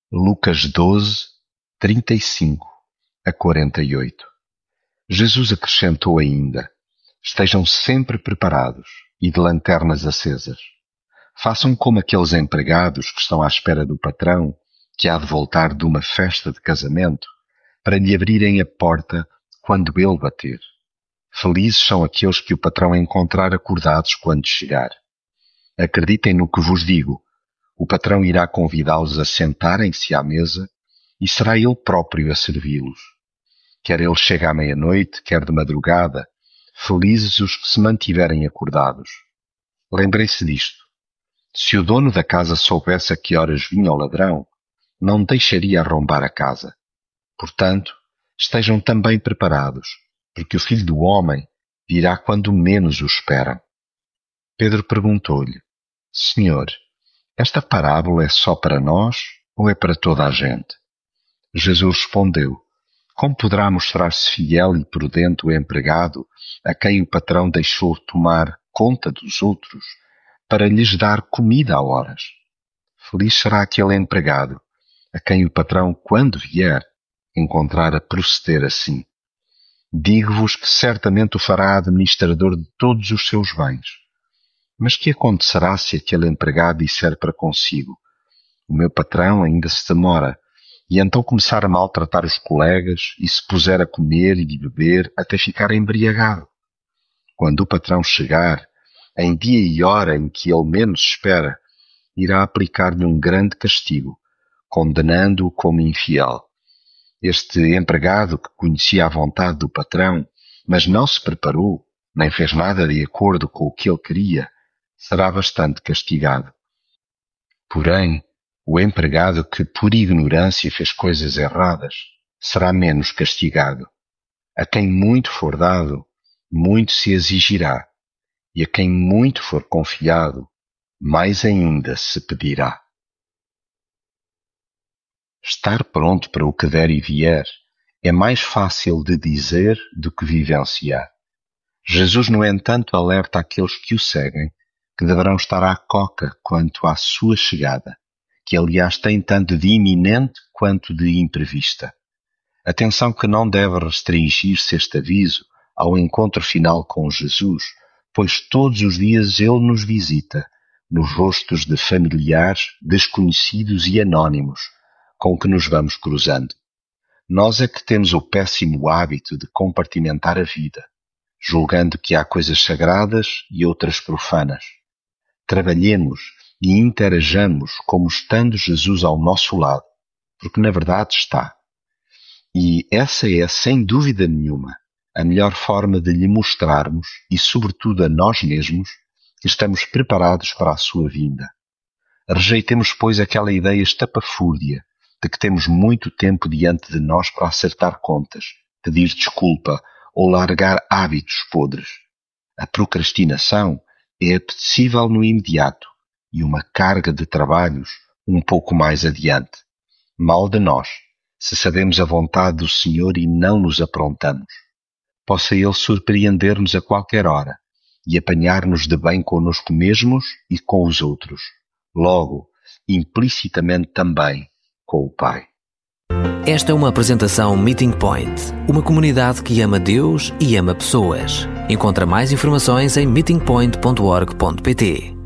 Lucas 12, 35 a 48. Jesus acrescentou ainda: estejam sempre preparados e de lanternas acesas. Façam como aqueles empregados que estão à espera do patrão, que há de voltar de uma festa de casamento, para lhe abrirem a porta quando ele bater. Felizes são aqueles que o patrão encontrar acordados quando chegar. Acreditem no que vos digo. O patrão irá convidá-los a sentarem-se à mesa e será ele próprio a servi-los. Quer ele chegue à meia-noite, quer de madrugada, felizes os que se mantiverem acordados. Lembrem-se disto. Se o dono da casa soubesse a que horas vinha o ladrão, não deixaria arrombar a casa. Portanto, estejam também preparados, porque o Filho do Homem virá quando menos o esperam. Pedro perguntou-lhe: Senhor, esta parábola é só para nós ou é para toda a gente? Jesus respondeu: como poderá mostrar-se fiel e prudente o empregado a quem o patrão deixou tomar conta dos outros para lhes dar comida a horas? Feliz será aquele empregado a quem o patrão, quando vier, encontrar a proceder assim. Digo-vos que certamente o fará administrador de todos os seus bens. Mas que acontecerá se aquele empregado disser para consigo: o meu patrão ainda se demora, e então começar a maltratar os colegas e se puser a comer e beber até ficar embriagado? Quando o patrão chegar, em dia e hora em que ele menos espera, irá aplicar-lhe um grande castigo, condenando-o como infiel. Este empregado, que conhecia a vontade do patrão, mas não se preparou, nem fez nada de acordo com o que ele queria, será bastante castigado. Porém, o empregado que por ignorância fez coisas erradas será menos castigado. A quem muito for dado, muito se exigirá, e a quem muito for confiado, mais ainda se pedirá. Estar pronto para o que der e vier é mais fácil de dizer do que vivenciar. Jesus, no entanto, alerta aqueles que o seguem que deverão estar à coca quanto à sua chegada, que aliás tem tanto de iminente quanto de imprevista. Atenção que não deve restringir-se este aviso ao encontro final com Jesus, pois todos os dias ele nos visita, nos rostos de familiares, desconhecidos e anónimos, com que nos vamos cruzando. Nós é que temos o péssimo hábito de compartimentar a vida, julgando que há coisas sagradas e outras profanas. Trabalhemos e interajamos como estando Jesus ao nosso lado, porque na verdade está. E essa é, sem dúvida nenhuma, a melhor forma de lhe mostrarmos, e sobretudo a nós mesmos, que estamos preparados para a sua vinda. Rejeitemos, pois, aquela ideia estapafúrdia de que temos muito tempo diante de nós para acertar contas, pedir desculpa ou largar hábitos podres. A procrastinação é apetecível no imediato e uma carga de trabalhos um pouco mais adiante. Mal de nós, se sabemos a vontade do Senhor e não nos aprontamos. Possa Ele surpreender-nos a qualquer hora e apanhar-nos de bem conosco mesmos e com os outros. Logo, implicitamente também, com o Pai. Esta é uma apresentação Meeting Point, uma comunidade que ama Deus e ama pessoas. Encontra mais informações em meetingpoint.org.pt.